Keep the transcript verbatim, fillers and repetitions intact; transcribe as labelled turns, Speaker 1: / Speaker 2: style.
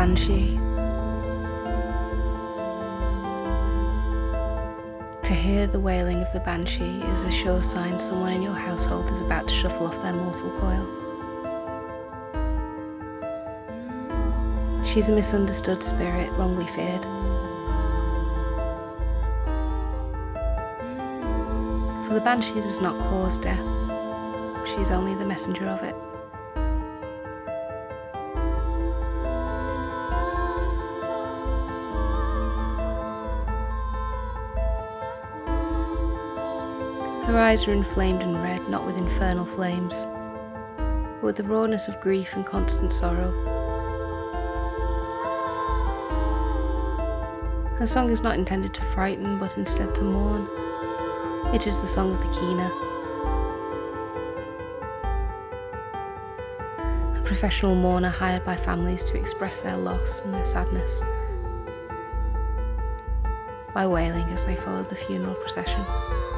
Speaker 1: banshee. To hear the wailing of the banshee is a sure sign someone in your household is about to shuffle off their mortal coil. She's a misunderstood spirit, wrongly feared. For the banshee does not cause death, she is only the messenger of it. Her eyes are inflamed and red, not with infernal flames, but with the rawness of grief and constant sorrow. Her song is not intended to frighten, but instead to mourn. It is the song of the keener. A professional mourner hired by families to express their loss and their sadness by wailing as they follow the funeral procession.